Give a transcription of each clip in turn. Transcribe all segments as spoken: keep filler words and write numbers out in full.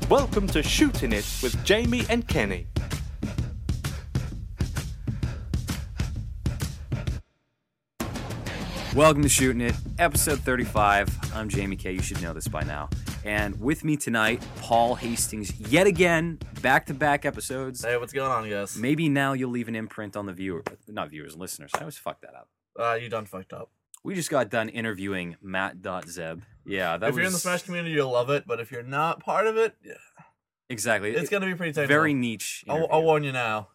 Welcome to Shooting It with Jamie and Kenny. Welcome to Shooting It, episode thirty-five. I'm Jamie K. You should know this by now. And with me tonight, Paul Hastings, yet again, back-to-back episodes. Hey, what's going on, guys? Maybe now you'll leave an imprint on the viewer, not viewers, listeners. I always fuck that up. Uh, you done fucked up. We just got done interviewing Matt.Zeb. Yeah, that If was... you're in the Smash community, you'll love it, but if you're not part of it, yeah. Exactly. It's going to be pretty technical. Very niche. I'll, I'll warn you now.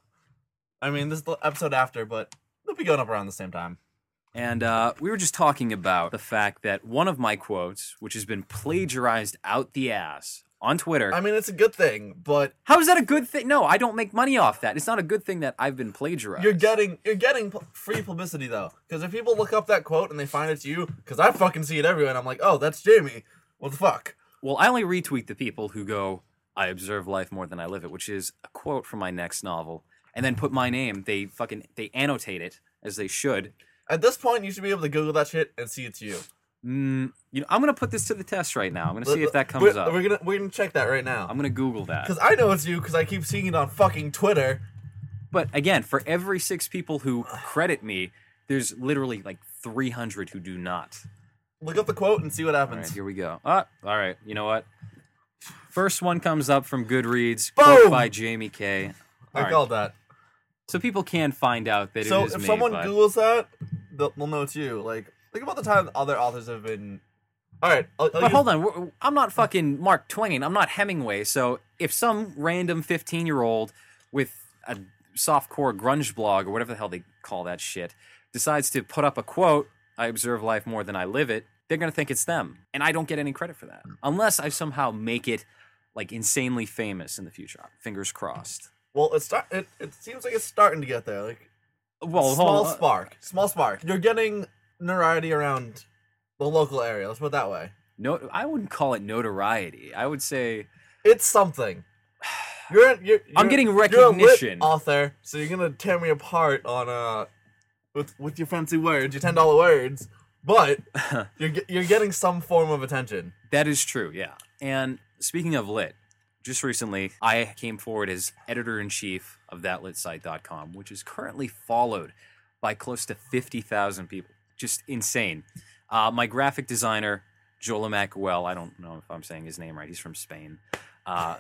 I mean, this is the episode after, but they'll be going up around the same time. And uh, we were just talking about the fact that one of my quotes, which has been plagiarized out the ass on Twitter. I mean, it's a good thing, but how is that a good thing? No, I don't make money off that. It's not a good thing that I've been plagiarized. You're getting you're getting pu- free publicity though, because if people look up that quote and they find it's you, because I fucking see it everywhere, and I'm like, oh, that's Jamie. What the fuck? Well, I only retweet the people who go, "I observe life more than I live it," which is a quote from my next novel, and then put my name. They fucking they annotate it as they should. At this point, you should be able to Google that shit and see it's you. Mm, you know, I'm gonna put this to the test right now. I'm gonna see if that comes we're, up. We're gonna we're gonna check that right now. I'm gonna Google that. Because I know it's you, because I keep seeing it on fucking Twitter. But again, for every six people who credit me, there's literally like three hundred who do not. Look up the quote and see what happens. All right, here we go. Ah, all right, you know what? First one comes up from Goodreads, Boom! quote by Jamie K. I All right. called that. So people can find out that So it is if me. someone but... Googles that, they'll, they'll know it's you. Like, think about the time other authors have been. All right, I'll, I'll But use... hold on, we're- I'm not fucking Mark Twain. I'm not Hemingway. So if some random fifteen-year-old with a softcore grunge blog or whatever the hell they call that shit decides to put up a quote, "I observe life more than I live it," they're gonna think it's them, and I don't get any credit for that unless I somehow make it like insanely famous in the future. Fingers crossed. Well, it start. It, it seems like it's starting to get there. Like, Well, small hold on. spark, small spark. You're getting notoriety around the local area. Let's put it that way. No, I wouldn't call it notoriety. I would say It's something. You're, you're, you're I'm getting You're a lit recognition. author, so you're gonna tear me apart on uh with with your fancy words, your ten dollar words. But you're ge- you're getting some form of attention. That is true, yeah. And speaking of lit, just recently I came forward as editor-in-chief of that lit site dot com, which is currently followed by close to fifty thousand people. Just insane. Uh, my graphic designer, Joel Macuel, I don't know if I'm saying his name right, he's from Spain. Uh,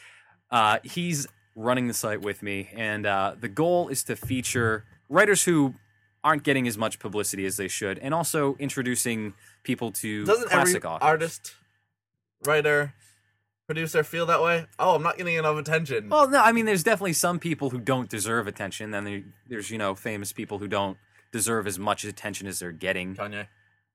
uh, he's running the site with me, and uh, the goal is to feature writers who aren't getting as much publicity as they should, and also introducing people to Doesn't classic every authors. artist, writer, producer feel that way? Oh, I'm not getting enough attention. Well, no, I mean, there's definitely some people who don't deserve attention. Then there, there's, you know, famous people who don't deserve as much attention as they're getting. Kanye.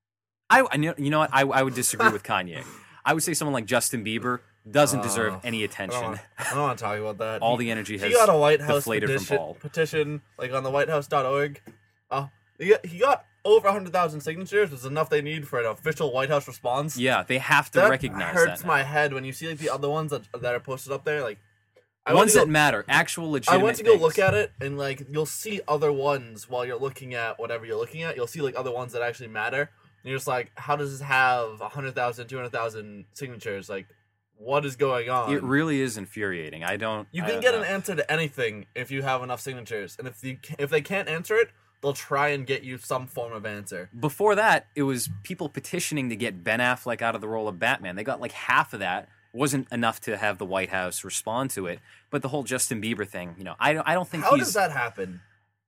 I, I know- you know what? I, I would disagree with Kanye. I would say someone like Justin Bieber doesn't Uh, deserve any I don't, attention. want, I don't want to talk about that. All He- the energy has he got a White House deflated petition, from Paul. petition, like on the white house dot org. Uh, he got, he got over one hundred thousand signatures, which is enough they need for an official White House response. Yeah, they have to that recognize hurts that. my now. head when you see like the other ones that, that are posted up there. Like, I Ones went to that go, matter, actual I legitimate went to go things. look at it, and like you'll see other ones while you're looking at whatever you're looking at. You'll see like other ones that actually matter. And you're just like, how does this have one hundred thousand, two hundred thousand signatures? Like, what is going on? It really is infuriating. I don't. You I can don't get know. an answer to anything if you have enough signatures, and if you ca- if they can't answer it, they'll try and get you some form of answer. Before that, it was people petitioning to get Ben Affleck out of the role of Batman. They got like half of that. Wasn't enough to have the White House respond to it. But the whole Justin Bieber thing, you know, I don't, I don't think How he's... does that happen?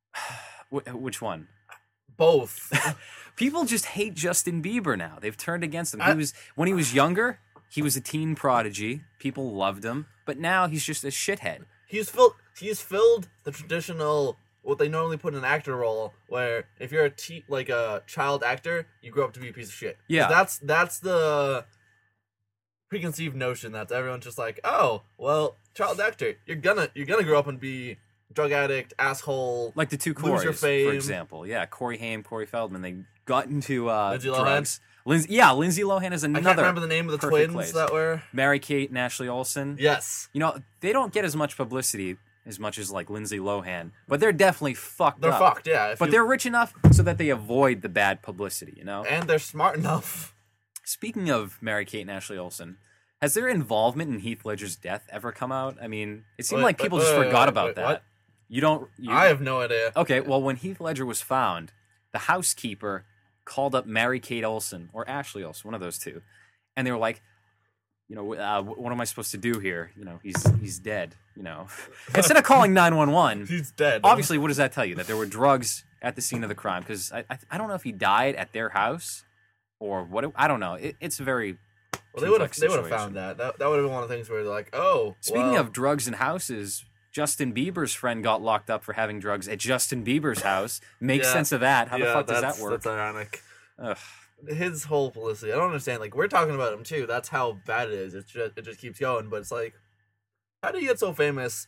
Wh- which one? Both. People just hate Justin Bieber now. They've turned against him. I- He was When he was younger, he was a teen prodigy. People loved him. But now he's just a shithead. he's filled. He's filled the traditional what they normally put in an actor role, where if you're a te- like a child actor, you grow up to be a piece of shit. 'Cause Yeah. That's that's the preconceived notion that everyone's just like, oh, well, child actor, you're gonna you're gonna grow up and be drug addict, asshole. Like the two Lose your Corys, fame. for example. Yeah, Corey Haim, Corey Feldman. They got into uh, Lindsay Lohan? drugs. Lindsay, yeah, Lindsay Lohan is I another can't remember the name of the perfect twins place. that were. Mary-Kate and Ashley Olsen. Yes, You know, they don't get as much publicity as much as like Lindsay Lohan, but they're definitely fucked they're up. fucked. Yeah, if But you- they're rich enough so that they avoid the bad publicity, you know? and they're smart enough. Speaking of Mary-Kate and Ashley Olsen, Has their involvement in Heath Ledger's death ever come out? I mean, it seemed Wait, like people wait, just wait, forgot wait, about wait, that. what? You don't. You, I have no idea. Okay, well, when Heath Ledger was found, the housekeeper called up Mary Kate Olsen or Ashley Olsen, one of those two, and they were like, you know, uh, what am I supposed to do here? You know, he's he's dead. You know, instead of calling nine one one, He's dead. obviously, what does that tell you? That there were drugs at the scene of the crime? Because I, I I don't know if he died at their house or what. It, I don't know. It, it's a very Well, they would have complex they would have situation. found that. That that would have been one of the things where they're like, oh. Speaking well, of drugs and houses, Justin Bieber's friend got locked up for having drugs at Justin Bieber's house. Makes Yeah. sense of that. How the yeah, fuck does that's- that work? That's ironic. Ugh. His whole publicity, I don't understand. Like, we're talking about him too. That's how bad it is. It's just it just keeps going. But it's like, how do you get so famous?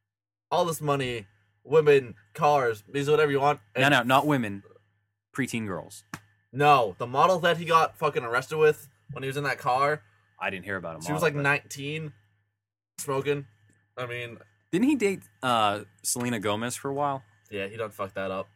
All this money, women, cars, these whatever you want. No, and- no, not women. Preteen girls. no. The model that he got fucking arrested with when he was in that car, I didn't hear about him. she was like nineteen, smoking. I mean, Didn't he date uh, Selena Gomez for a while? yeah, he done fucked that up.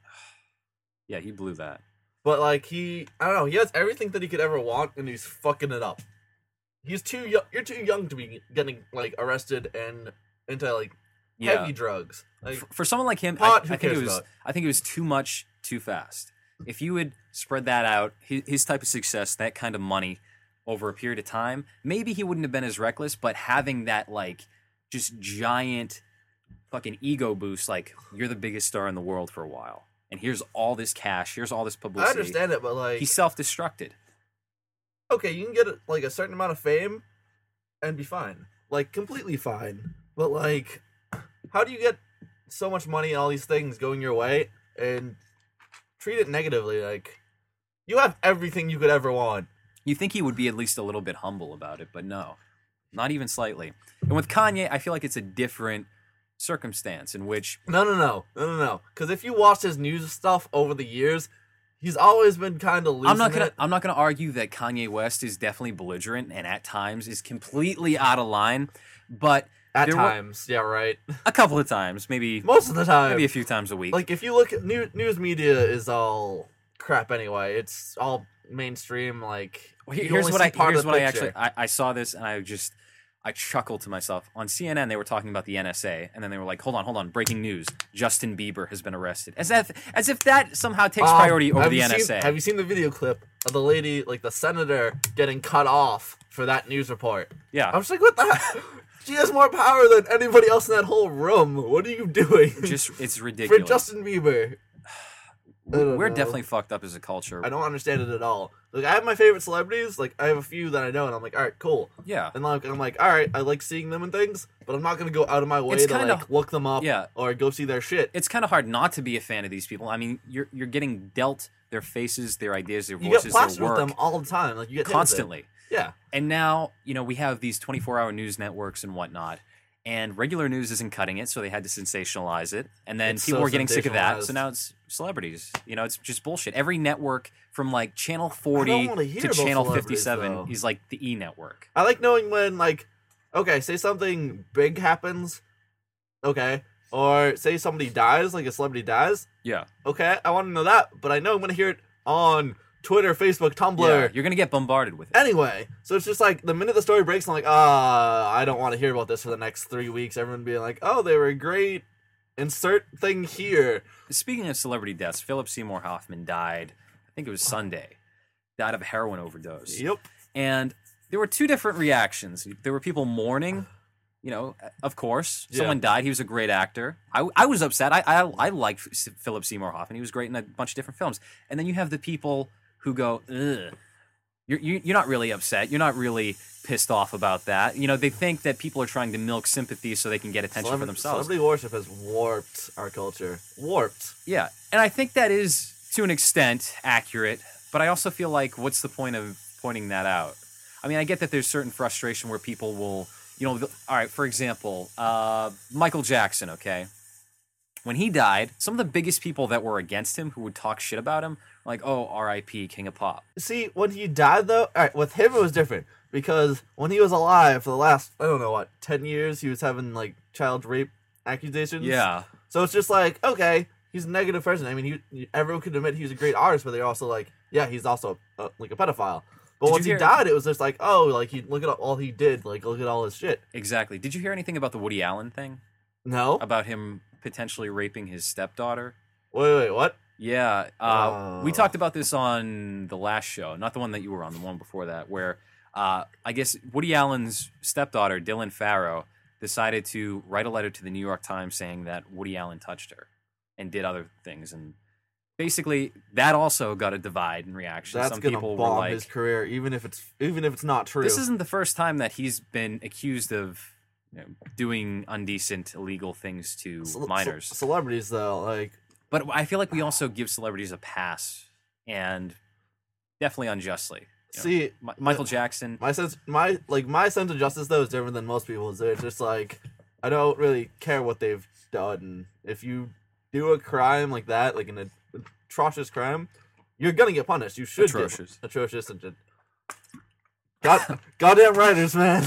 Yeah, he blew that. But like he, I don't know, he has everything that he could ever want, and he's fucking it up. He's too young. You're too young to be getting like arrested and into like Yeah. heavy drugs. Like, For, for someone like him, Pot, I, who I think it cares was. about? I think it was too much, too fast. If you would spread that out, his, his type of success, that kind of money, over a period of time, maybe he wouldn't have been as reckless. But having that like just giant fucking ego boost, like you're the biggest star in the world for a while, and here's all this cash, here's all this I publicity. understand it, but like, He self-destructed. okay, you can get like a certain amount of fame and be fine, like completely fine. But like, how do you get so much money and all these things going your way and treat it negatively? Like, you have everything you could ever want. You think he would be at least a little bit humble about it, but no, not even slightly. And with Kanye, I feel like it's a different circumstance in which No, no, no, no, no, no. Because if you watch his news stuff over the years, he's always been kind of losing I'm not gonna it. I'm not gonna argue that Kanye West is definitely belligerent and at times is completely out of line, but At there were- times, yeah, right. a couple of times, maybe Most of the time, maybe a few times a week. like if you look at new, news media is all crap anyway. It's all mainstream. Like, Well, here- you here's only what see I part of here's the what I picture. actually I, I saw this and I just I chuckled to myself. On C N N they were talking about the N S A and then they were like, hold on, hold on, breaking news. Justin Bieber has been arrested. As if as if that somehow takes Um, priority over have the you N S A. Seen, have you seen the video clip of the lady, like the senator, getting cut off for that news report? yeah. I'm just like, what the hell? She has more power than anybody else in that whole room. What are you doing? Just it's for ridiculous. Justin Bieber. I don't We're know. definitely fucked up as a culture. I don't understand it at all. Like, I have my favorite celebrities. Like, I have a few that I know, and I'm like, all right, cool. Yeah. And like, I'm like, all right, I like seeing them and things, but I'm not gonna go out of my way It's to kinda- like look them up, Yeah. or go see their shit. It's kind of hard not to be a fan of these people. I mean, you're you're getting dealt their faces, their ideas, their You voices, get their plastered with work them all the time. Like, you get hit with it. constantly. Yeah. And now, you know, we have these twenty-four hour news networks and whatnot. And regular news isn't cutting it, so they had to sensationalize it. And then It's people so were getting sick of that, so sensationalized. now it's celebrities. You know, it's just bullshit. Every network from like Channel I don't forty wanna hear to about Channel celebrities, fifty-seven though. is like the E network. I like knowing when, like, okay, say something big happens, okay, or say somebody dies, like a celebrity dies, Yeah. okay, I want to know that, but I know I'm gonna hear it on Twitter, Facebook, Tumblr. Yeah, you're going to get bombarded with it. Anyway, so it's just like the minute the story breaks, I'm like, ah, I don't want to hear about this for the next three weeks. Everyone being like, oh, they were great. Insert thing here. Speaking of celebrity deaths, Philip Seymour Hoffman died, I think it was Sunday, died of a heroin overdose. Yep. And there were two different reactions. There were people mourning, you know, of course. Yeah. Someone died. He was a great actor. I, I was upset. I, I I like Philip Seymour Hoffman. He was great in a bunch of different films. And then you have the people who go, ugh. You're, you- you're not really upset. You're not really pissed off about that. You know, they think that people are trying to milk sympathy so they can get attention for Celebra- themselves. Celebrity worship has warped our culture. Warped. Yeah, and I think that is, to an extent, accurate, but I also feel like, what's the point of pointing that out? I mean, I get that there's certain frustration where people will, you know, the- all right, for example, uh, Michael Jackson, okay? When he died, some of the biggest people that were against him who would talk shit about him were like, oh, R I P King of Pop. See, when he died, though, all right, with him it was different because when he was alive for the last, I don't know what, ten years, he was having like child rape accusations. Yeah. So it's just like, okay, he's a negative person. I mean, he everyone could admit he was a great artist, but they're also like, yeah, he's also uh, like a pedophile. But Did once you he hear- died, it was just like, oh, like he look at all he did, like look at all his shit. Exactly. Did you hear anything about the Woody Allen thing? No, About him potentially raping his stepdaughter? wait, wait, what? Yeah, uh, we Oh. talked about this on the last show, not the one that you were on, the one before that, where uh, I guess Woody Allen's stepdaughter, Dylan Farrow, decided to write a letter to the New York Times saying that Woody Allen touched her and did other things. And basically, that also got a divide in reaction. That's Some gonna people were bomb like, his career, even if it's even if it's not true. this isn't the first time that he's been accused of you know, doing indecent, illegal things to Ce- ce- minors. celebrities though, like But I feel like we also give celebrities a pass, and definitely unjustly. You know, see, Mi- Michael Jackson. my sense, my like my sense of justice though is different than most people's. It's just like I don't really care what they've done. If you do a crime like that, like an atrocious crime, you're gonna get punished. You should Atrocious. get atrocious and just God, goddamn writers, man.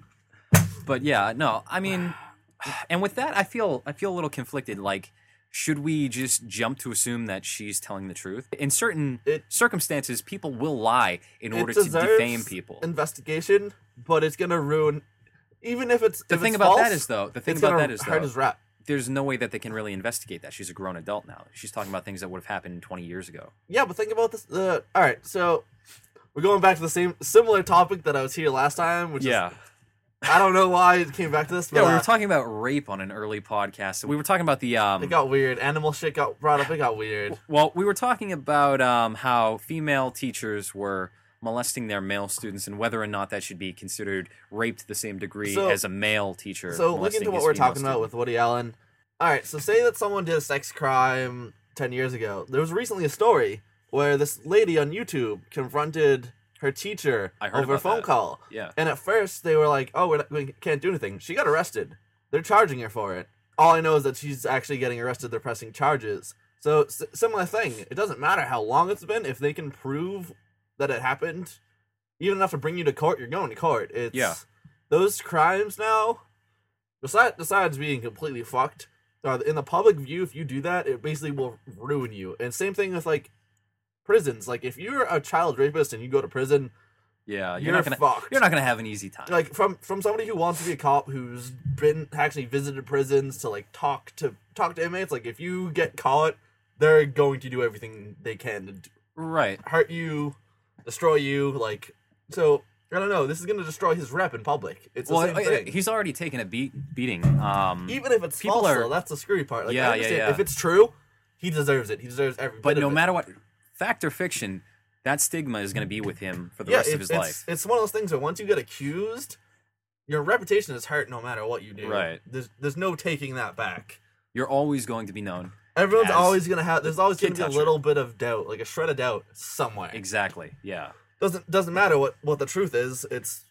But yeah, no, I mean, and with that, I feel I feel a little conflicted. Like, should we just jump to assume that she's telling the truth? In certain It- circumstances, people will lie in It order to deserves defame people. Investigation, but it's gonna ruin. Even if it's The if thing it's about that false, is, though, the thing it's about gonna that is, hurt though, his rap. there's no way that they can really investigate that. She's a grown adult now. She's talking about things that would have happened twenty years ago. Yeah, but think about this. Uh, all right, so we're going back to the same similar topic that I was here last time, which Yeah. is I don't know why it came back to this, but Yeah, we uh, were talking about rape on an early podcast. We were talking about the um it got weird. Animal shit got brought up. It got weird. well, we were talking about um how female teachers were molesting their male students and whether or not that should be considered rape to the same degree So- as a male teacher. So looking molesting into what his we're female talking about student. with Woody Allen. All right, so say that someone did a sex crime ten years ago. There was recently a story where this lady on YouTube confronted her teacher I heard over a about phone that. call. Yeah. And at first they were like, "Oh, we're not, we can't do anything." She got arrested. They're charging her for it. All I know is that she's actually getting arrested. They're pressing charges. So s- similar thing. It doesn't matter how long it's been. If they can prove that it happened, even enough to bring you to court, you're going to court. It's Yeah. those crimes now. Besides, besides being completely fucked, uh, in the public view, if you do that, it basically will ruin you. And same thing with like prisons. Like if you're a child rapist and you go to prison, Yeah, you're, you're, not gonna fucked. you're not gonna have an easy time. Like from from somebody who wants to be a cop who's been actually visited prisons to like talk to talk to inmates. Like if you get caught, they're going to do everything they can to d- right. hurt you, destroy you. Like so, I don't know. This is gonna destroy his rep in public. It's the Well, same I- I- thing. he's already taken a beat beating. Um, Even if it's people false, are- though, that's the screwy part. Like, Yeah, I yeah, understand. yeah. If it's true, he deserves it. He deserves every but bit no of it. matter what, fact or fiction, that stigma is going to be with him for the yeah, rest it- of his it's, life. It's one of those things where once you get accused, your reputation is hurt no matter what you do. Right. There's there's no taking that back. You're always going to be known. Everyone's As always gonna have. There's always kid gonna be a toucher. little bit of doubt, like a shred of doubt somewhere. Exactly. Yeah. Doesn't doesn't matter what what the truth is. It's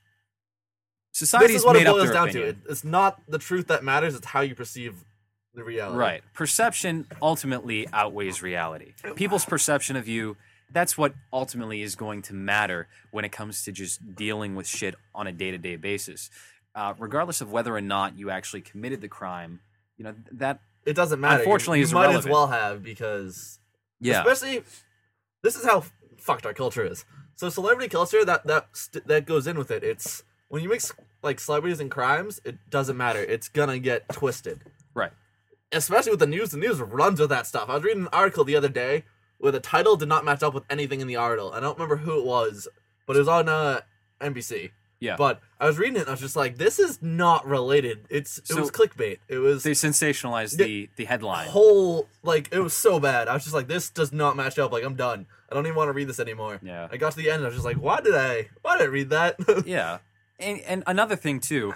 Society's this is what made it up boils their down opinion. to. It, it's not the truth that matters. It's how you perceive the reality. Right. Perception ultimately outweighs reality. People's perception of you, that's what ultimately is going to matter when it comes to just dealing with shit on a day-to-day basis. Uh, regardless of whether or not you actually committed the crime, you know, that, It doesn't matter. Unfortunately, you, it's you might irrelevant. as well have because yeah. especially this is how fucked our culture is. So celebrity culture that that st- that goes in with it. It's when you mix like celebrities and crimes, it doesn't matter. It's gonna get twisted. Right. Especially with the news, the news runs with that stuff. I was reading an article the other day where the title did not match up with anything in the article. I don't remember who it was, but it was on uh, N B C. Yeah. But I was reading it and I was just like, this is not related. It's it So- was clickbait. It was They sensationalized Yeah. the, the headline. whole like it was so bad. I was just like, this does not match up. Like I'm done. I don't even want to read this anymore. Yeah. I got to the end and I was just like, why did I why did I read that? Yeah, and and another thing too,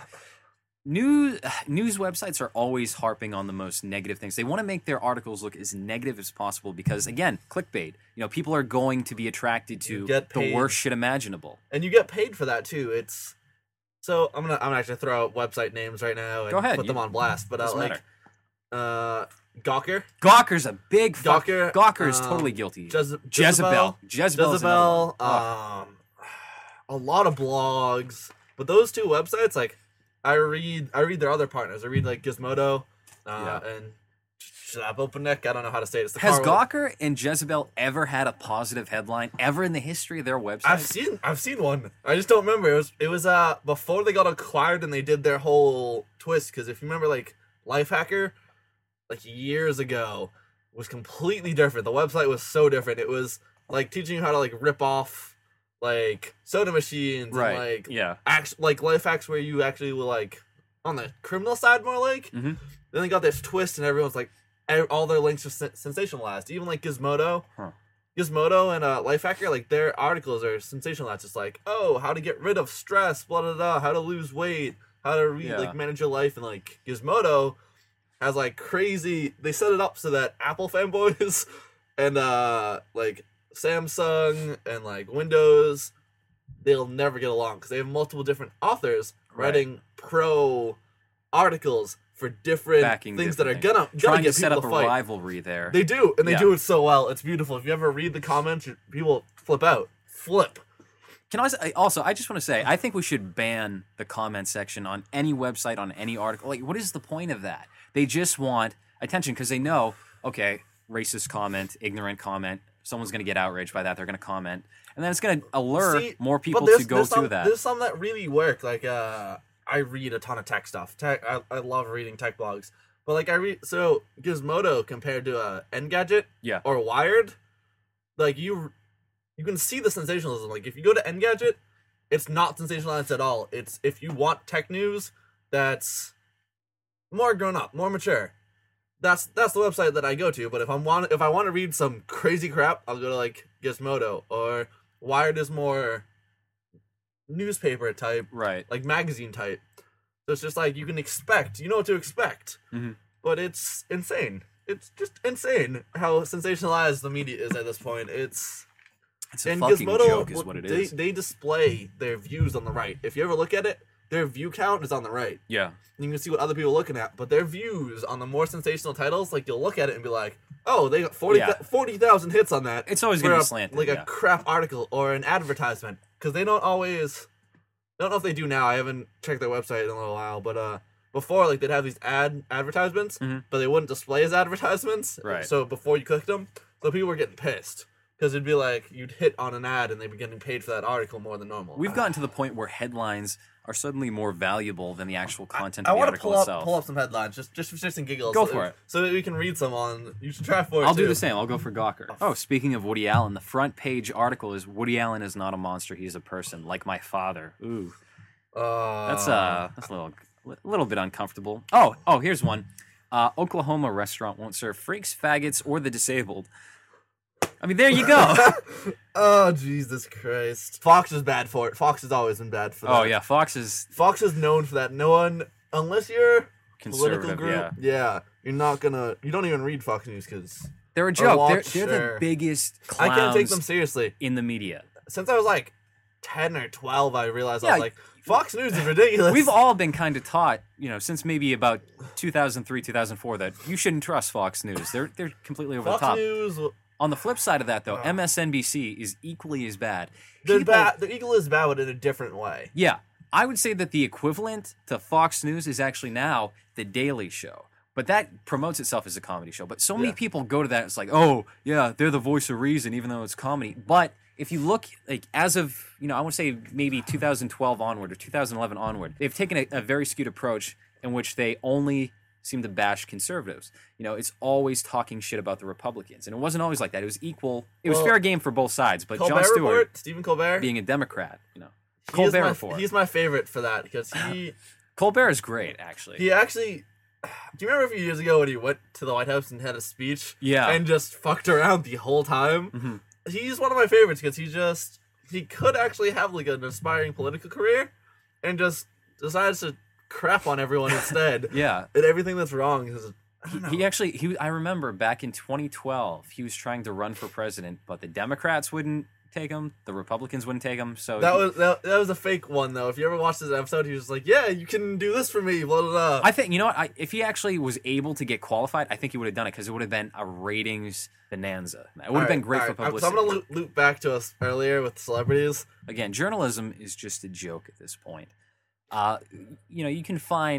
news news websites are always harping on the most negative things. They want to make their articles look as negative as possible because, again, clickbait. You know, people are going to be attracted You to get the paid. worst shit imaginable. And you get paid for that too. It's so I'm gonna I'm gonna actually throw out website names right now and Go ahead, put them you- on blast. But uh, doesn't like matter. uh Gawker, Gawker's a big fuck. Gawker, Gawker is um, totally guilty. Jeze- Jezebel. Jezebel. is another Jezebel, one. Ugh. um, a lot of blogs, but those two websites, like, I read, I read their other partners. I read like Gizmodo, uh, Yeah. and Schlapopenek. I don't know how to say it. It's the Has car- Gawker and Jezebel ever had a positive headline ever in the history of their website? I've seen I've seen one. I just don't remember. It was it was uh before they got acquired and they did their whole twist. Because if you remember, like Lifehacker, like years ago, was completely different. The website was so different. It was like teaching you how to like rip off like soda machines right. and like yeah. act like life hacks where you actually were like on the criminal side more like. Mm-hmm. Then they got this twist and everyone's like e- all their links are sen- sensationalized. Even like Gizmodo. Huh. Gizmodo and uh, Lifehacker, like their articles are sensationalized. It's like, oh, how to get rid of stress, blah blah blah, how to lose weight, how to re- Yeah. like manage your life, and like Gizmodo has like crazy. They set it up so that Apple fanboys and uh like Samsung and like Windows, they'll never get along because they have multiple different authors Right. writing pro articles for different Backing things different that are gonna things. gonna Trying get to set people up to a fight. rivalry there. They do, and they Yeah. do it so well. It's beautiful. If you ever read the comments, people flip out. Flip. Can I I- also? I just want to say, I think we should ban the comment section on any website, on any article. Like, what is the point of that? They just want attention because they know, okay, racist comment, ignorant comment. Someone's going to get outraged by that. They're going to comment, and then it's going to allure See, more but people there's- to go there's through some, that. There's some that really work. Like, uh, I read a ton of tech stuff. Tech, I, I love reading tech blogs. But like, I read so Gizmodo compared to uh, Engadget Yeah. or Wired, like you, you can see the sensationalism. Like, if you go to Engadget, it's not sensationalized at all. It's if you want tech news that's more grown up, more mature. That's that's the website that I go to. But if I'm want if I want to read some crazy crap, I'll go to like Gizmodo, or Wired is more newspaper type, Right. like magazine type. So it's just like you can expect, you know what to expect. Mhm. But it's insane. It's just insane how sensationalized the media is at this point. It's It's a and fucking Gizmodo, joke, is what it they, is. They display their views on the right. If you ever look at it, their view count is on the right. Yeah. You can see what other people are looking at, but their views on the more sensational titles, like you'll look at it and be like, "Oh, they got forty Yeah. forty thousand hits on that." It's always for gonna be a- slanted, like yeah. a crap article or an advertisement, because they don't always. I don't know if they do now. I haven't checked their website in a little while, but uh, before like they'd have these ad advertisements, Mhm. but they wouldn't display as advertisements. Right. So before you clicked them, so people were getting pissed because it'd be like you'd hit on an ad and they'd be getting paid for that article more than normal. We've gotten to the point where headlines are suddenly more valuable than the actual content I of the want to article pull up itself. pull up some headlines just just for shits and giggles. Go so, for it. so that we can read some on. You should try for it. I'll do too. the same. I'll go for Gawker. Oh, speaking of Woody Allen, the front page article is Woody Allen is not a monster, he's a person, like my father. Ooh. Uh, That's uh that's a little a little bit uncomfortable. Oh, oh, here's one. Uh, Oklahoma restaurant won't serve freaks, faggots, or the disabled. I mean, there you go. Oh Jesus Christ! Fox is bad for it. Fox has always been bad for that. Oh yeah, Fox is Fox is known for that. No one, unless you're political conservative. group, Yeah, yeah, you're not gonna. You don't even read Fox News because they're a joke. watch They're, they're their- the biggest I clowns can't take them seriously. in the media. Since I was like ten or twelve, I realized I Yeah, was like, Fox News is ridiculous. We've all been kind of taught, you know, since maybe about two thousand three, two thousand four, that you shouldn't trust Fox News. They're they're completely over Fox the top. News. On the flip side of that, though, Uh. M S N B C is equally as bad. They're People- bad. The Eagle is bad, but in a different way. Yeah, I would say that the equivalent to Fox News is actually now The Daily Show. But that promotes itself as a comedy show. But so many Yeah. people go to that, it's like, oh, yeah, they're the voice of reason, even though it's comedy. But if you look, like, as of, you know, I want to say maybe two thousand twelve onward or two thousand eleven onward, they've taken a, a very skewed approach in which they only seem to bash conservatives. You know, it's always talking shit about the Republicans. And it wasn't always like that. It was equal. It was Well, fair game for both sides. But Colbert Jon Stewart, Report, Stephen Colbert, being a Democrat, you know. he is Colbert my, Report. He's my favorite for that because he Colbert is great, actually. he actually. Do you remember a few years ago when he went to the White House and had a speech? Yeah. And just fucked around the whole time. Mhm. He's one of my favorites because he just he could actually have like an aspiring political career, and just decides to crap on everyone instead. Yeah. And everything that's wrong is. I don't know. He actually, he I remember back in twenty twelve, he was trying to run for president, but the Democrats wouldn't take him, the Republicans wouldn't take him. So That he- was that, that was a fake one though. If you ever watched this episode, he was like, "Yeah, you can do this for me." Blah blah blah. I think you know what? I, if he actually was able to get qualified, I think he would have done it because it would have been a ratings bonanza. It would have been great for publicity. So I'm gonna loop, loop back to us earlier with celebrities. Again, journalism is just a joke at this point. Uh, you know, you can find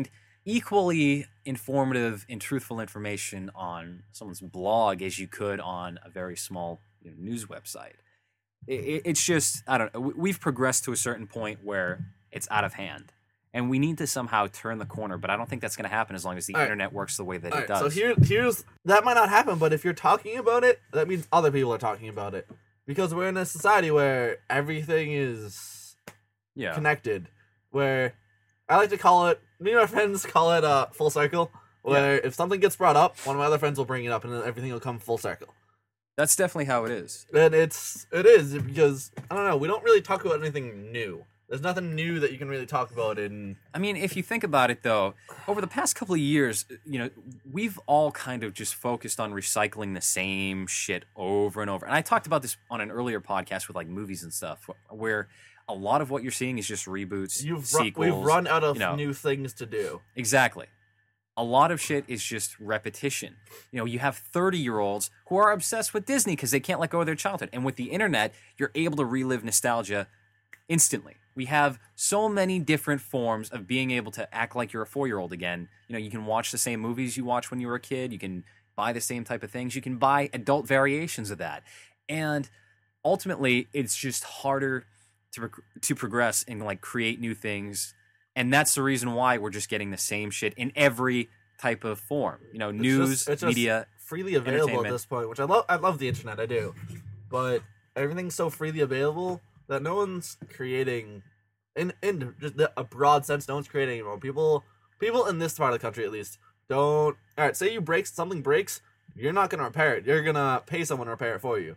equally informative and truthful information on someone's blog as you could on a very small you know, news website. It, it's just, I don't know, we've progressed to a certain point where it's out of hand. And we need to somehow turn the corner, but I don't think that's going to happen as long as the All right. internet works the way that All it right, does. so here, here's that might not happen, but if you're talking about it, that means other people are talking about it, because we're in a society where everything is yeah. connected. Where I like to call it, me and my friends call it uh, full circle. Where if something gets brought up, one of my other friends will bring it up, and then everything will come full circle. That's definitely how it is. And it's it is because I don't know, we don't really talk about anything new. There's nothing new that you can really talk about in... I mean, if you think about it, though, over the past couple of years, you know, we've all kind of just focused on recycling the same shit over and over. And I talked about this on an earlier podcast with, like, movies and stuff, where a lot of what you're seeing is just reboots, You've sequels. run, we've run out of you know. new things to do. Exactly. A lot of shit is just repetition. You know, you have thirty-year-olds who are obsessed with Disney because they can't let go of their childhood. And with the internet, you're able to relive nostalgia instantly. We have so many different forms of being able to act like you're a four-year-old again. You know, you can watch the same movies you watched when you were a kid. You can buy the same type of things. You can buy adult variations of that. And ultimately, it's just harder to to progress and, like, create new things. And that's the reason why we're just getting the same shit in every type of form. You know, It's news, just- it's just media. freely available at entertainment. this point, which I love. I love the internet, I do, but everything's so freely available that no one's creating, in in just a broad sense, no one's creating anymore. People, people in this part of the country at least, don't. All right, say you break something breaks, you're not gonna repair it. You're gonna pay someone to repair it for you.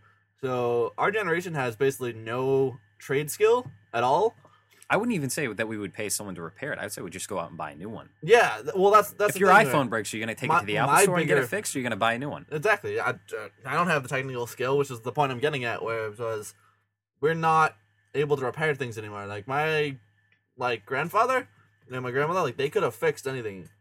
So our generation has basically no trade skill at all. I wouldn't even say that we would pay someone to repair it. I would say we'd just go out and buy a new one. Yeah, th- well, that's that's If the your thing, iPhone right? breaks, are you going to take My- it to the Apple my store and get bigger- it fixed, or are you going to buy a new one? Exactly. I, uh, I don't have the technical skill, which is the point I'm getting at, where it was we're not able to repair things anymore. Like my like grandfather and my grandmother, like they could have fixed anything.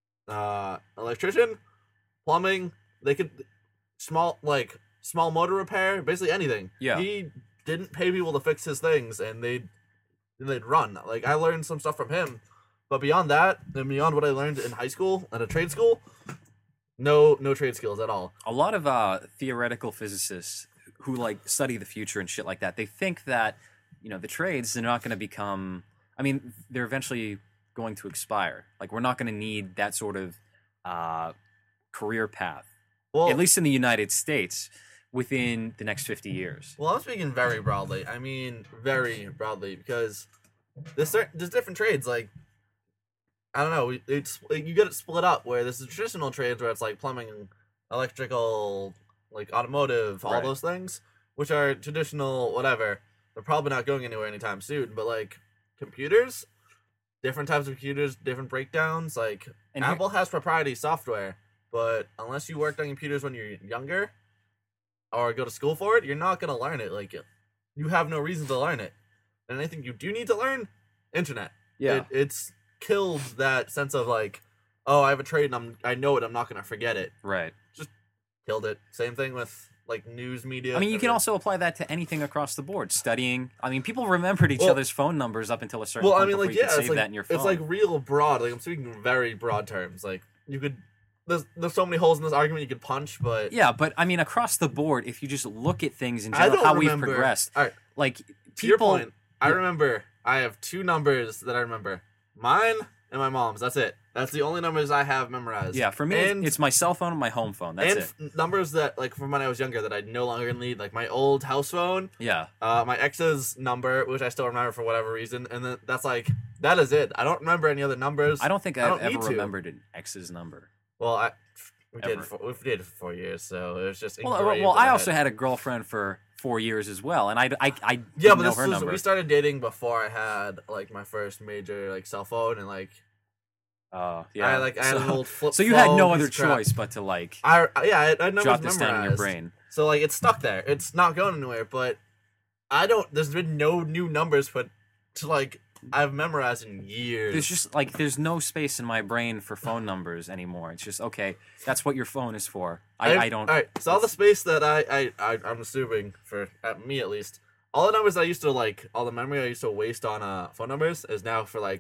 Uh, electrician, plumbing, they could small like small motor repair, basically anything. Yeah. He didn't pay people to fix his things, and they'd they'd run. Like I learned some stuff from him, but beyond that, and beyond what I learned in high school at a trade school, no no trade skills at all. A lot of uh, theoretical physicists who like study the future and shit like that, they think that, you know, the trades are not going to become. I mean, they're eventually going to expire. Like we're not going to need that sort of uh, career path, Well, at least in the United States, within the next fifty years. well, I'm speaking very broadly. I mean, very broadly because there's certain, there's different trades. Like I don't know, it's you get it split up where there's the traditional trades where it's like plumbing, electrical, like automotive, all Right. those things, which are traditional, whatever. They're probably not going anywhere anytime soon. But like computers, different types of computers, different breakdowns. Like And here- Apple has proprietary software, but unless you worked on computers when you're younger or go to school for it, you're not gonna learn it. Like you have no reason to learn it. And anything you do need to learn, internet. It, it's killed that sense of like, oh, I have a trade and I'm I know it. I'm not gonna forget it. right. Killed it. Same thing with like news media. I mean, you can everything. also apply that to anything across the board. Studying. I mean, people remembered each Well- other's phone numbers up until a certain Well, I point mean, before like you yeah, could save it's like that in your phone. it's like real broad. Like I'm speaking very broad terms. Like you could. There's there's so many holes in this argument you could punch, but Yeah, but I mean, across the board, if you just look at things in I general, don't how remember. we've progressed, All right. like To people. your point, I Yeah. remember I have two numbers that I remember. Mine and my mom's. That's it. That's the only numbers I have memorized. Yeah, for me, it's- and, it's my cell phone and my home phone. That's and it. f- numbers that like from when I was younger that I no longer need, like my old house phone, Yeah, uh, my ex's number, which I still remember for whatever reason, and then that's like that is it. I don't remember any other numbers. I don't think I I've don't ever need to. remembered an ex's number. Well, I we did Ever. for, we did it for four years, so it was just Well, engraved well, in I my also head. had a girlfriend for four years as well, and I, I, I didn't Yeah, but know this her was number. we started dating before I had like my first major like cell phone, and like Uh, yeah, I like I had so, an old flip. so you had phone no piece other of crap. choice but to like I yeah, I, I know jot this down in your brain. So like it's stuck there. It's not going anywhere. But I don't. There's been no new numbers put to like I've memorized in years. There's just like there's no space in my brain for phone numbers anymore. It's just okay. That's what your phone is for. I, I've- I don't. All right. So all the space that I I, I I'm assuming for at me at least, all the numbers I used to like, all the memory I used to waste on uh phone numbers is now for like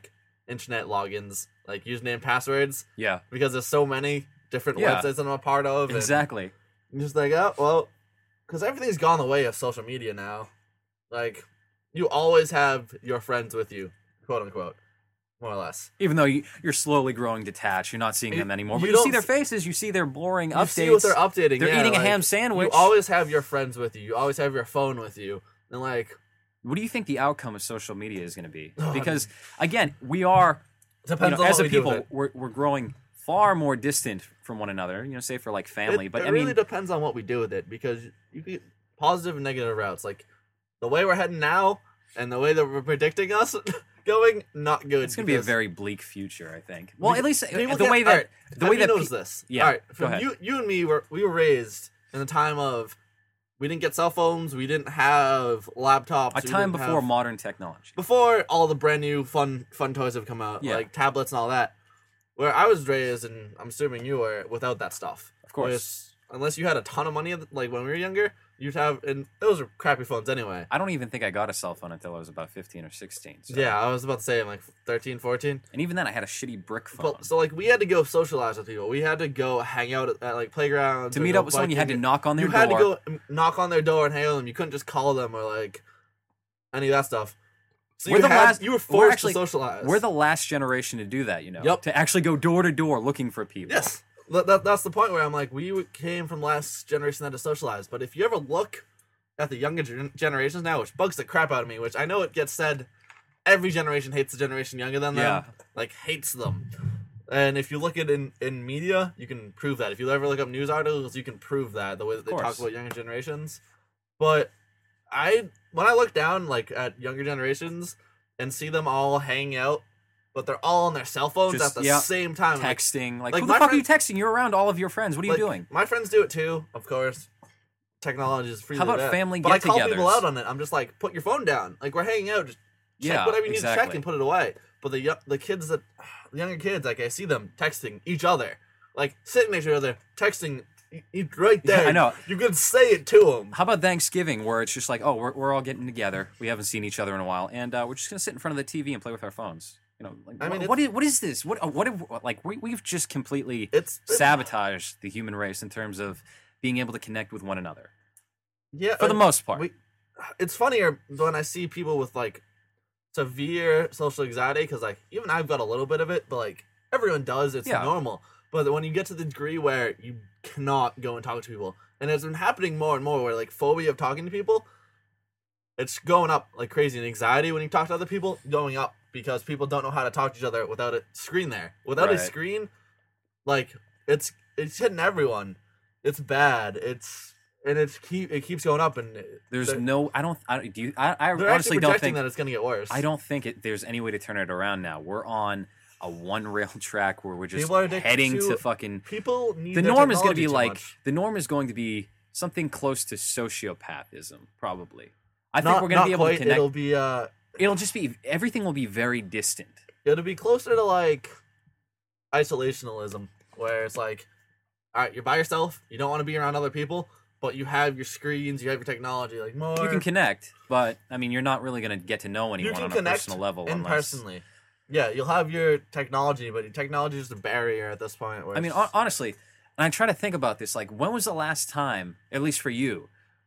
internet logins, like username, passwords, Yeah, because there's so many different Yeah. websites that I'm a part of. And exactly. I'm just like, oh, well, because everything's gone the way of social media now. Like, you always have your friends with you, quote unquote, more or less. Even though you, you're slowly growing detached, you're not seeing You- them anymore. you But you see don't their s- faces, you see their boring You updates. see what they're updating. They're yeah, eating a like, ham sandwich. You always have your friends with you. You always have your phone with you. And, like, What do you think the outcome of social media is going to be? Oh, Because again, we are you depends know, on as what a we do with people, it. we're we're growing far more distant from one another. You know, say for like family, It, but it I really mean, depends on what we do with it, because you get positive and negative routes. Like, the way we're heading now and the way that we're predicting us going, not good. it's going to be a because very bleak future. I think. Well, at least uh, people the get- way that alright, the have way you that noticed pe- this. Yeah, All right, go from ahead. you, you and me were we were raised in the time of we didn't get cell phones, we didn't have laptops. a we time didn't before have- modern technology. before all the brand new fun fun toys have come out, Yeah. like tablets and all that. Where I was raised, and I'm assuming you were, without that stuff. Of course. With- unless you had a ton of money, like when we were younger, you'd have, and those were crappy phones anyway. I don't even think I got a cell phone until I was about fifteen or sixteen. So. Yeah, I was about to say, I'm like thirteen, fourteen. and even then, I had a shitty brick phone. But, so like we had to go socialize with people. We had to go hang out at, at like playgrounds. To or meet go up with someone, you had to biking. knock on their You door. had to go um, knock on their door and hail them. You couldn't just call them or like any of that stuff. So We're you the had, last- you were we're forced actually- to socialize. We're the last generation to do that, you know. Yep. To actually go door to door looking for people. Yes. That, that, that's the point where I'm like, we came from the last generation that to socialize. But if you ever look at the younger gen- generations now, which bugs the crap out of me, which I know it gets said, every generation hates the generation younger than them. Yeah. Like, hates them. And if you look at in, in media, you can prove that. If you ever look up news articles, you can prove that, the way that they talk course. about younger generations. But I, when I look down, like, at younger generations and see them all hanging out, but they're all on their cell phones Just, at the yeah, same time. like, Texting. Like, like who the my fuck friend- are you texting? You're around all of your friends. What are you like, doing? My friends do it too, of course. Technology is free. How to do about that. family But I call get-togethers? people out on it. I'm just like, put your phone down. Like, we're hanging out. Just check Yeah, whatever you need to check exactly. and put it away. But the yo- the kids that, the younger kids, like I see them texting each other, like sitting next to each other, texting e- each right Yeah, there. I know. You could say it to them. How about Thanksgiving, where it's just like, oh, we're, we're all getting together. We haven't seen each other in a while, and uh, we're just gonna sit in front of the T V and play with our phones. You know, like, I mean, what, what is what is this? What uh, what have, like we we've just completely It's, it's sabotaged the human race in terms of being able to connect with one another yeah. for the uh, most part. we, it's funnier when I see people with like severe social anxiety, because like even I've got a little bit of it, but like everyone does. It's Yeah. normal. But when you get to the degree where you cannot go and talk to people, and it's been happening more and more, where like phobia of talking to people, it's going up like crazy. And anxiety when you talk to other people, going up, because people don't know how to talk to each other without a screen there. Without a Right. screen, like it's it's hitting everyone. It's bad. It's and it's keep it keeps going up, and There's they're, no, I don't, I do. You, I, I they're honestly actually don't projecting think that it's gonna get worse. I don't think it, there's any way to turn it around now. We're on a one rail track where we're just People are addicted heading to- to fucking. People need The their norm is going to technology be too like much. the norm is going to be something close to sociopathism, probably. I think Not- we're going to not be able quite, to connect. It'll It'll, be uh, just be everything will be very distant. it'll be closer to like isolationism, where it's like, all right, you're by yourself. You don't want to be around other people, but you have your screens, you have your technology. Like more, You can connect, but I mean, you're not really going to get to know you anyone can on a connect personal level in unless. personally. Yeah, you'll have your technology, but your technology is the barrier at this point. Where I mean, it's- hon- honestly, and I try to think about this. Like, when was the last time, at least for you,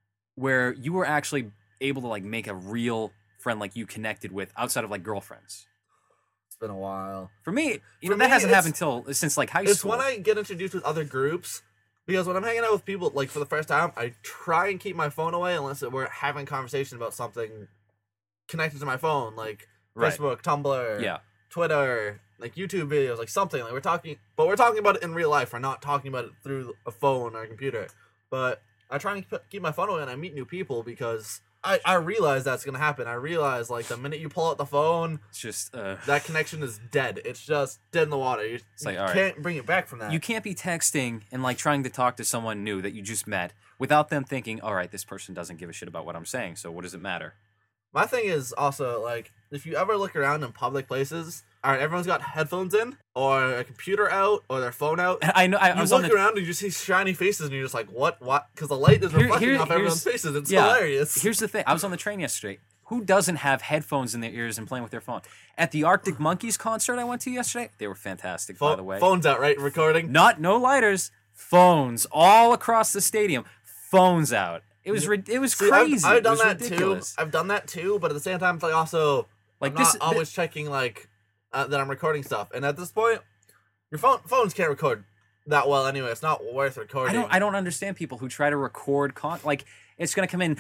where you were actually able to like make a real friend like you connected with outside of like girlfriends? it's been a while. For me, you For know, that me, hasn't it's- happened till since like high It's school. when I get introduced with other groups, because when I'm hanging out with people, like for the first time, I try and keep my phone away unless we're having a conversation about something connected to my phone, like Right. Facebook, Tumblr, Yeah. Twitter, like YouTube videos, like something. Like we're talking, but we're talking about it in real life. We're not talking about it through a phone or a computer. But I try and keep- keep my phone away, and I meet new people because I I realize that's gonna happen. I realize like the minute you pull out the phone, It's just uh, that connection is dead. It's just dead in the water. You, like, you all right. can't bring it back from that. you can't be texting and like trying to talk to someone new that you just met without them thinking, all right, this person doesn't give a shit about what I'm saying, so what does it matter? My thing is also like if you ever look around in public places, all right, everyone's got headphones in or a computer out or their phone out. And I know I, I You was on look the, around and you see shiny faces and you're just like, what, what? Because the light is Here- reflecting here- off everyone's here's- faces. It's yeah, hilarious. Here's the thing: I was on the train yesterday. Who doesn't have headphones in their ears and playing with their phone? At the Arctic Monkeys concert I went to yesterday, they were fantastic, Pho- by the way. Phones out, right? Recording. Not no lighters, phones all across the stadium, phones out. It was ri- it was See, I've- crazy. I've, It done was that ridiculous. too. I've done that too, but at the same time, it's like also Like I'm this- not always checking like uh, that I'm recording stuff. And at this point, your phone phones can't record that well anyway. It's not worth I recording. don't I don't understand people who try to record con like it's gonna come in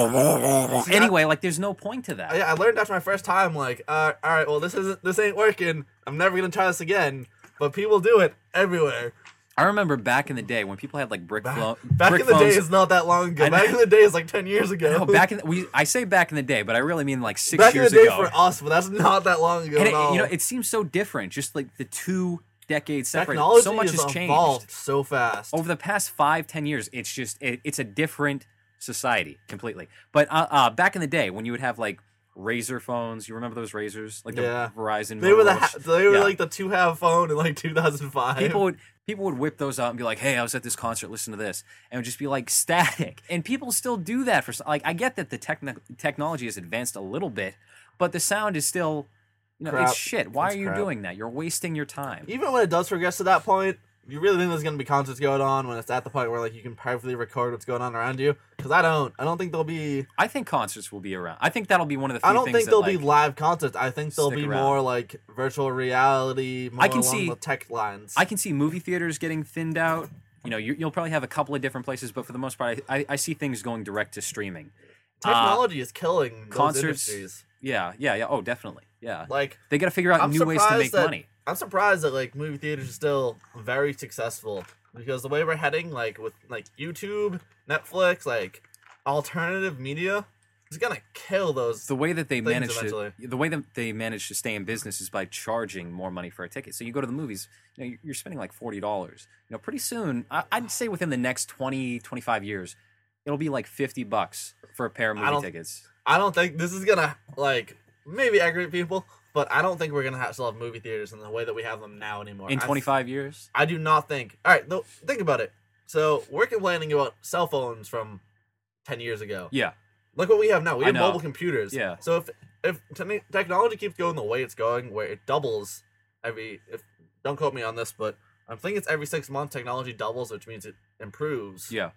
anyway. Like there's no point to that. I, I learned after my first time, like, uh, all right, well, this isn't, this ain't working. I'm never gonna try this again. But people do it everywhere. I remember back in the day when people had like brick, Back, flo- back brick in the phones. day is not that long ago. I know. Back in the day is like ten years ago. No, back in the, we I say back in the day, but I really mean like six back in years the day ago. for us, but that's not that long ago And at it, all. you know, it seems so different. Just like the two decades separate, Technology so much has has changed evolved so fast. over the past five, ten years. It's just it, it's a different society completely. But uh, uh, back in the day when you would have like Razor phones, you remember those Razors, like the Yeah. Verizon. They were the Motorola ha- they were yeah. like the two have phone in like two thousand five. people would people would whip those out and be like, "Hey, I was at this concert, listen to this," and it would just be like static. And people still do that for some- like I get that the techn- technology has advanced a little bit, but the sound is still, you know, Crap. it's shit. Why It's are you crap. doing that? You're wasting your time. Even when it does progress to that point, you really think there's gonna be concerts going on when it's at the point where like you can perfectly record what's going on around you? Because I don't. I don't think there'll be. I think concerts will be around. I think that'll be one of the few I don't things think that, there'll like, be live concerts. I think there'll stick be around. more like virtual reality. More I can along see- the tech lines. I can see movie theaters getting thinned out. You know, you, you'll probably have a couple of different places, but for the most part, I, I, I see things going direct to streaming. Uh, Technology is killing those concerts- industries. yeah, yeah, yeah. Oh, definitely. Yeah. Like They got to figure out I'm new ways to surprised make that- money. I'm surprised that like movie theaters are still very successful because the way we're heading, like with like YouTube, Netflix, like alternative media, is gonna kill those. The way that they things manage eventually. to the way that they manage to stay in business is by charging more money for a ticket. So you go to the movies, you know, you're- you're spending like forty dollars. You know, pretty soon, I, I'd say within the next twenty, twenty-five years, it'll be like fifty bucks for a pair of I movie don't- tickets. I don't think this is gonna like maybe aggravate people, but I don't think we're gonna have still have movie theaters in the way that we have them now anymore. In I- twenty-five years? I do not think. All right, though, think about it. So we're complaining about cell phones from ten years ago. Yeah. Look what we have now. We I have know. mobile computers. Yeah. So if if te- technology keeps going the way it's going, where it doubles every, if don't quote me on this, but I'm thinking it's every six months technology doubles, which means it improves. Yeah.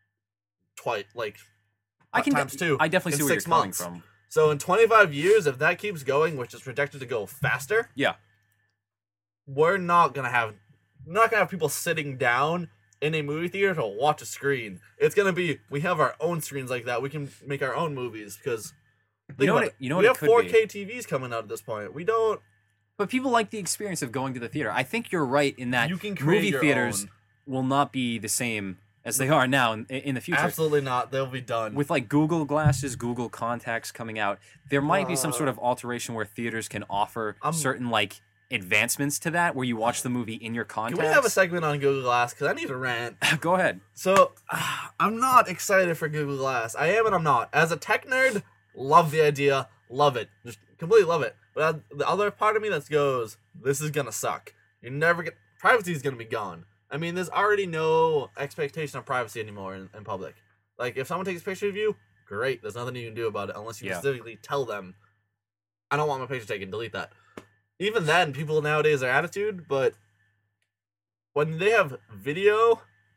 Twice, like I can times two. I definitely in see where you're six coming months. from. So in twenty-five years, if that keeps going, which is projected to go faster, Yeah. we're not gonna have not gonna have people sitting down in a movie theater to watch a screen. It's gonna be we have our own screens like that. We can make our own movies because You think know what about it- you know we what it have could four be? K T Vs coming out at this point. We don't. But people like the experience of going to the theater. I think you're right in that You can create movie your theaters own. will not be the same as they are now in, in the future. Absolutely not. They'll be done. With like Google glasses, Google contacts coming out, there might be some Uh, sort of alteration where theaters can offer I'm- certain like advancements to that, where you watch the movie in your Can contacts. we have a segment on Google Glass? Because I need to rant. Go ahead. So, I'm not excited for Google Glass. I am and I'm not. As a tech nerd, love the idea, love it, just completely love it. But uh, the other part of me that goes, this is gonna suck. You're never get privacy is gonna be gone. I mean, there's already no expectation of privacy anymore in, in public. Like, if someone takes a picture of you, great. There's nothing you can do about it unless you Yeah. specifically tell them, I don't want my picture taken. Delete that. Even then, people nowadays are attitude, but when they have video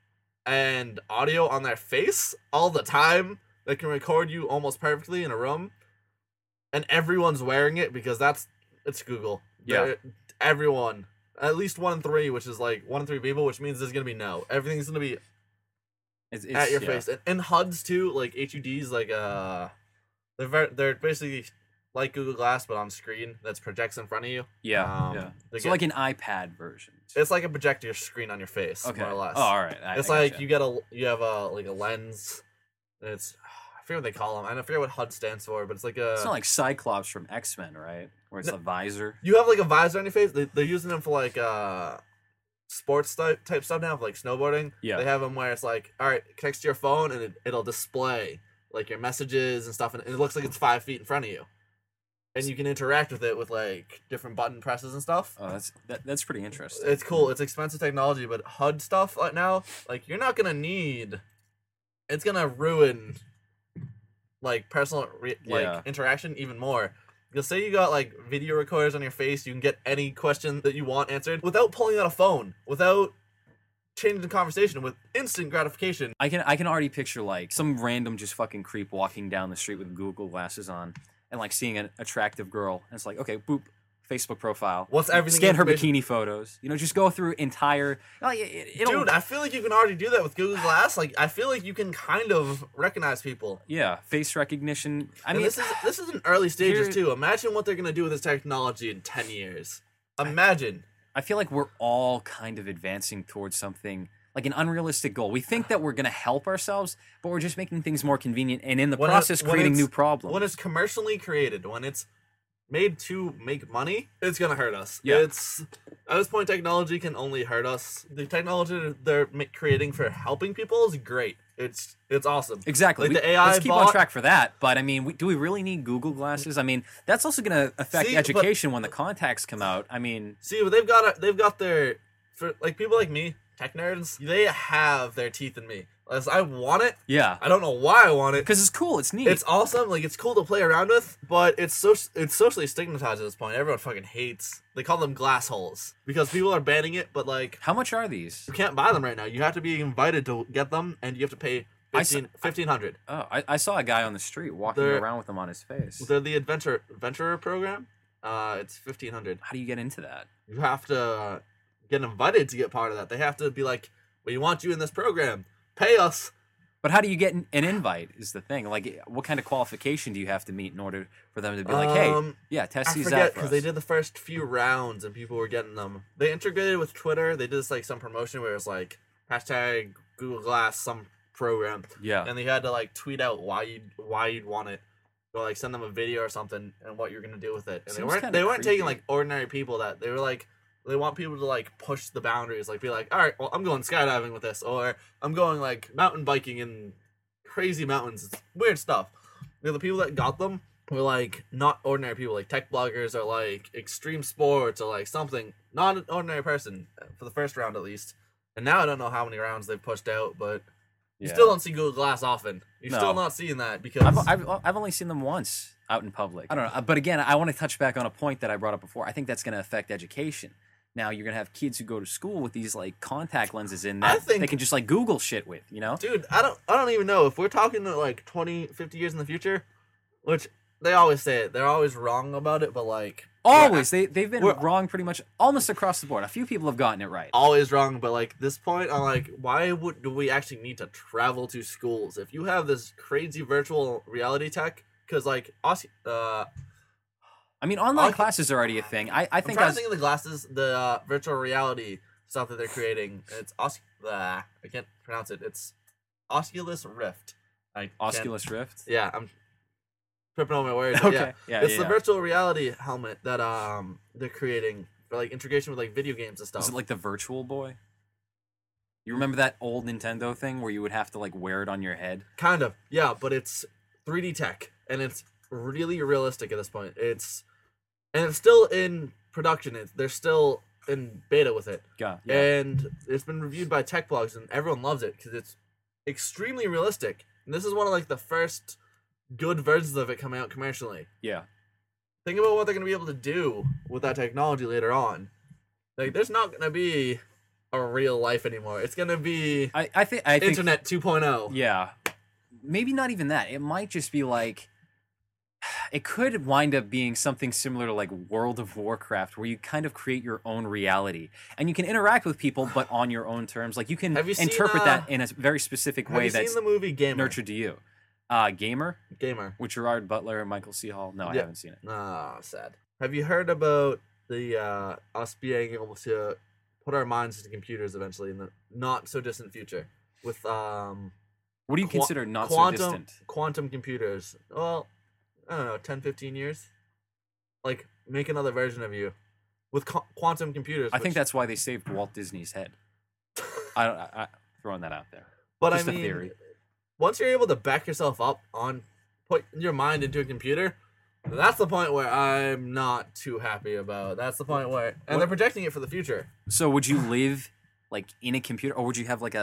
and audio on their face all the time that can record you almost perfectly in a room, and everyone's wearing it because that's it's Google. Yeah. They're- everyone, at least one in three, which is like one in three people, which means there's gonna be no. Everything's gonna be It's, it's, at your yeah. face. And, and H U Ds too, like H U Ds, like uh, they're very, they're basically like Google Glass but on screen that's projects in front of you. Yeah, Um, yeah. they So get- like an iPad version. It's like a projector screen on your face, Okay. more or less. Oh, all right. I, It's I like gotcha. you get a you have a like a lens. And it's I forget what they call them. I forget what H U D stands for, but it's like a. It's not like Cyclops from X Men, right? Where it's No. a visor. You have like a visor on your face. They, they're using them for like uh sports type type stuff now, for like snowboarding. Yeah. They have them where it's like, all right, it connects to your phone and it, it'll display like your messages and stuff, and it looks like it's five feet in front of you, and you can interact with it with like different button presses and stuff. Oh, that's that, that's pretty interesting. It's cool. It's expensive technology, but H U D stuff right now, like you're not gonna need. It's gonna ruin like personal re- like Yeah. interaction even more. Because say you got like video recorders on your face, you can get any question that you want answered without pulling out a phone, without changing the conversation, with instant gratification. I can I can already picture like some random just fucking creep walking down the street with Google glasses on and like seeing an attractive girl and it's like, okay, boop, Facebook profile. What's everything? Scan her information- bikini photos. You know, just go through entire. Like, it, it'll, Dude, I feel like you can already do that with Google Glass. Like, I feel like you can kind of recognize people. yeah, face recognition. I And mean, this is this is in early stages here- too. Imagine what they're gonna do with this technology in ten years. Imagine. I feel like we're all kind of advancing towards something like an unrealistic goal. We think that we're going to help ourselves, but we're just making things more convenient and in the When it- process when creating it's- new problems. When it's commercially created, when it's made to make money, it's gonna hurt us. Yeah. It's at this point, technology can only hurt us. The technology they're ma- creating for helping people is great. It's it's awesome. Exactly. Like We- the A I let's keep bot- on track for that. But I mean, we, do we really need Google glasses? I mean, that's also going to affect See, but- education when the contacts come out. I mean, See, but they've got a, they've got their for like people like me, tech nerds. They have their teeth in me. As I want it. yeah, I don't know why I want it. because it's cool. It's neat. It's awesome. Like it's cool to play around with, but it's so it's socially stigmatized at this point. Everyone fucking hates. They call them glass holes because people are banning it, but like How much are these? you can't buy them right now. You have to be invited to get them, and you have to pay I saw- fifteen fifteen hundred. Oh, I, I saw a guy on the street walking They're- around with them on his face. They're the adventure adventurer program. Uh, it's fifteen hundred. How do you get into that? You have to uh, get invited to get part of that. They have to be like, "We want you in this program. Pay us." But how do you get an an invite? Is the thing. Like, what kind of qualification do you have to meet in order for them to be like, "Hey, Um, yeah, test I these forget out for because us." they did the first few rounds and people were getting them. They integrated with Twitter. They did this like some promotion where it was like hashtag Google Glass some program, yeah, and they had to like tweet out why you why you'd want it, or like send them a video or something and what you're gonna do with it. And they Seems weren't kinda they weren't taking creepy. like ordinary people. That they were like they want people to like push the boundaries. Like be like, all right, well I'm going skydiving with this, or I'm going like mountain biking in crazy mountains. It's weird stuff. You know, the people that got them were like not ordinary people, like tech bloggers or like extreme sports or like something. Not an ordinary person for the first round at least. And now I don't know how many rounds they've pushed out, but you yeah. still don't see Google Glass often. You're No. still not seeing that because I've, I've I've only seen them once out in public. I don't know, but again, I want to touch back on a point that I brought up before. I think that's going to affect education. Now you're gonna have kids who go to school with these like contact lenses in I that think- they can just like Google shit with, you know? dude, I don't I don't even know if we're talking to like twenty, fifty years in the future, which they always say it. They're always wrong about it, but like Always, they they've been we're- wrong pretty much almost across the board. A few people have gotten it right. always wrong, but like this point, I'm like, why would do we actually need to travel to schools if you have this crazy virtual reality tech? Because like, us, uh, I mean, online I- classes are already a thing. I, I I'm think trying as, to think of the glasses, the uh, virtual reality stuff that they're creating. It's Os- uh, I can't pronounce it. It's Oculus Rift. I can't- Oculus Rift. Yeah, I'm tripping on my words. but Okay, yeah, yeah, it's yeah, the yeah. virtual reality helmet that um they're creating for like integration with like video games and stuff. Is it like the Virtual Boy? You remember that old Nintendo thing where you would have to like wear it on your head? Kind of, yeah, but it's three D tech and it's really realistic at this point. It's and it's still in production. It's, they're still in beta with it, Yeah. yeah. and it's been reviewed by tech blogs, and everyone loves it because it's extremely realistic. And this is one of like the first good versions of it coming out commercially. yeah. Think about what they're gonna be able to do with that technology later on. Like, there's not gonna be a real life anymore. It's gonna be I, I think I think internet two point oh. Yeah. Maybe not even that. It might just be like it could wind up being something similar to like World of Warcraft where you kind of create your own reality and you can interact with people but on your own terms. Like you can Have you seen, interpret uh, that in a very specific Have way you that's seen the movie Gamer? nurtured to you. Uh Gamer Gamer. with Gerard Butler and Michael C. Hall. No, I Yeah. haven't seen it. Ah, sad. Have you heard about the uh, us being able to put our minds into computers eventually in the not so distant future with um What do you Qua- consider not quantum so distant? quantum computers? Well, I don't know, ten, fifteen years. Like make another version of you with qu- quantum computers. I think which- that's why they saved Walt Disney's head. I don't I, I throwing that out there. But just I a mean, theory. once you're able to back yourself up on put your mind into a computer, that's the point where I'm not too happy about. That's the point where, and What- they're projecting it for the future. So would you live like in a computer or would you have like a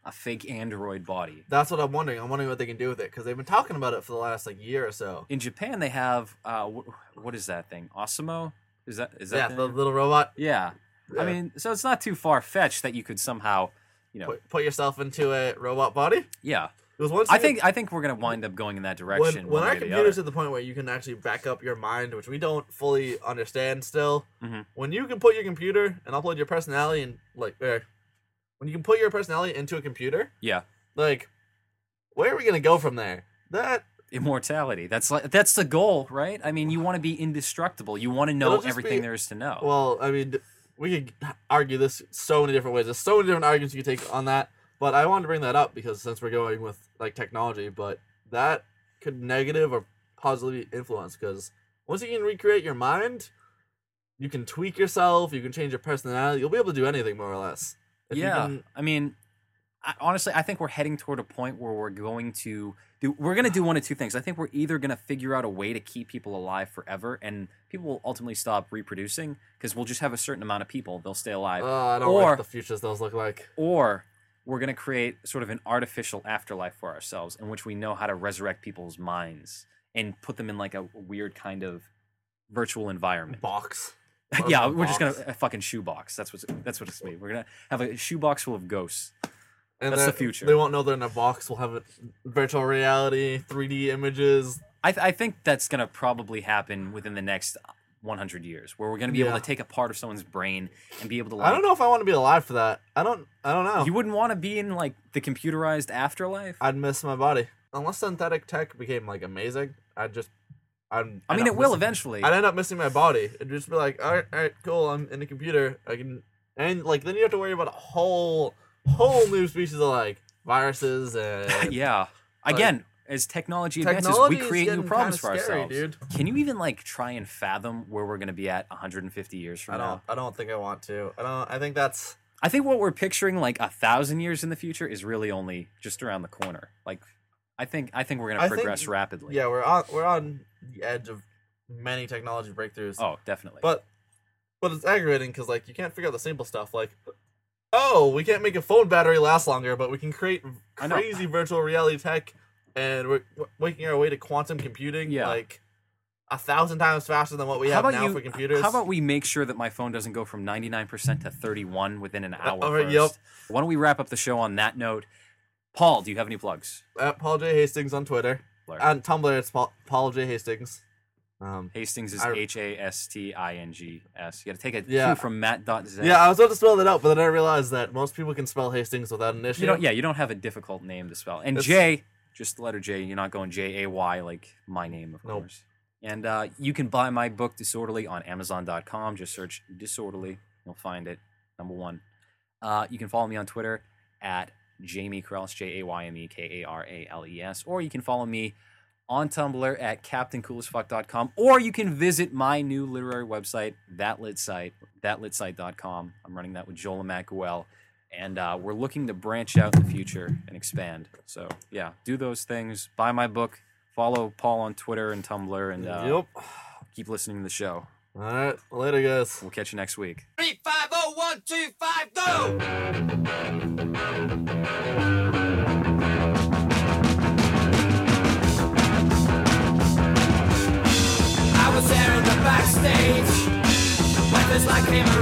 a fake android body. That's what I'm wondering. I'm wondering what they can do with it because they've been talking about it for the last like year or so. In Japan, they have uh, wh- what is that thing? Osimo? Is that is that Yeah, the the name? little robot. Yeah. Yeah. I mean, so it's not too far fetched that you could somehow, you know, Put, put yourself into a robot body. yeah. It was once I you- think I think we're gonna wind up going in that direction. when, when one our way or the computers other. at the point where you can actually back up your mind, which we don't fully understand still. Mhm. When you can put your computer and upload your personality and like, er, when you can put your personality into a computer, Yeah. like, where are we gonna go from there? That Immortality. That's like that's the goal, right? I mean, you want to be indestructible. You want to know It'll just everything be- there is to know. well, I mean, we could argue this so many different ways. There's so many different arguments you could take on that. But I wanted to bring that up because since we're going with like technology, but that could negative or positively influence because once you can recreate your mind, you can tweak yourself, you can change your personality, you'll be able to do anything more or less. If you yeah. can- I mean, I, honestly, I think we're heading toward a point where we're going to do. We're going to do one of two things. I think we're either going to figure out a way to keep people alive forever, and people will ultimately stop reproducing because we'll just have a certain amount of people. They'll stay alive. Oh, I don't Or- like the futures those look like. Or we're going to create sort of an artificial afterlife for ourselves in which we know how to resurrect people's minds and put them in like a weird kind of virtual environment. Box. yeah, A we're just box. gonna a fucking shoebox. That's what's that's what it's made. We're gonna have a shoebox full of ghosts. And That's the they're- future. They won't know they're in a box. We'll have it virtual reality, three D images. I th- I think that's gonna probably happen within the next one hundred years, where we're gonna be able Yeah. to take a part of someone's brain and be able to. Like, I don't know if I want to be alive for that. I don't. I don't know. You wouldn't want to be in like the computerized afterlife. I'd miss my body unless synthetic tech became like amazing. I'd just. I'd. I mean, end it up will missing- eventually. I'd end up missing my body. It'd just be like, all right, all right, cool. I'm in the computer. I can, and like then you have to worry about a whole, whole new species of like viruses and yeah. Like, Again, as technology advances, technology we is create new getting problems kinda for scary, ourselves. dude. Can you even like try and fathom where we're gonna be at one hundred fifty years from I now? don't. I don't think I want to. I don't. I think that's. I think what we're picturing like a thousand years in the future is really only just around the corner. Like, I think I think we're gonna I think- progress rapidly. Yeah, we're on. We're on the edge of many technology breakthroughs. Oh, definitely. But but it's aggravating because like you can't figure out the simple stuff like, oh, we can't make a phone battery last longer, but we can create I know. crazy virtual reality tech, and we're, we're making our way to quantum computing Yeah. like a thousand times faster than what we how have about now you? for computers. How about we make sure that my phone doesn't go from ninety-nine percent to thirty-one within an hour? all right, first? yep. Why don't we wrap up the show on that note? Paul, do you have any plugs? At Paul J Hastings on Twitter Blur. and Tumblr? It's Paul, Paul J Hastings. Um, Hastings is I- H A S T I N G S. You got to take a Yeah. cue from Matt dot Z. yeah, I was about to spell that out, but then I realized that most people can spell Hastings without an issue. You don't. Yeah, you don't have a difficult name to spell. And It's- J, just the letter J. You're not going J A Y like my name, of Nope. course. And uh, you can buy my book Disorderly on Amazon dot com. Just search Disorderly. You'll find it. Number one. Uh, you can follow me on Twitter at Jamie Krales, J A Y M E K A R A L E S, or you can follow me on Tumblr at captain cool as fuck dot com, or you can visit my new literary website, That Lit Site, that lit site dot com. I'm running that with Joel and Matt Guel, and uh, we're looking to branch out in the future and expand. So, yeah, do those things. Buy my book. Follow Paul on Twitter and Tumblr, and uh, Yep. keep listening to the show. All right. Later, guys. We'll catch you next week. Three, five, oh, one, two, five, go! I was there in the backstage, weapons like hammer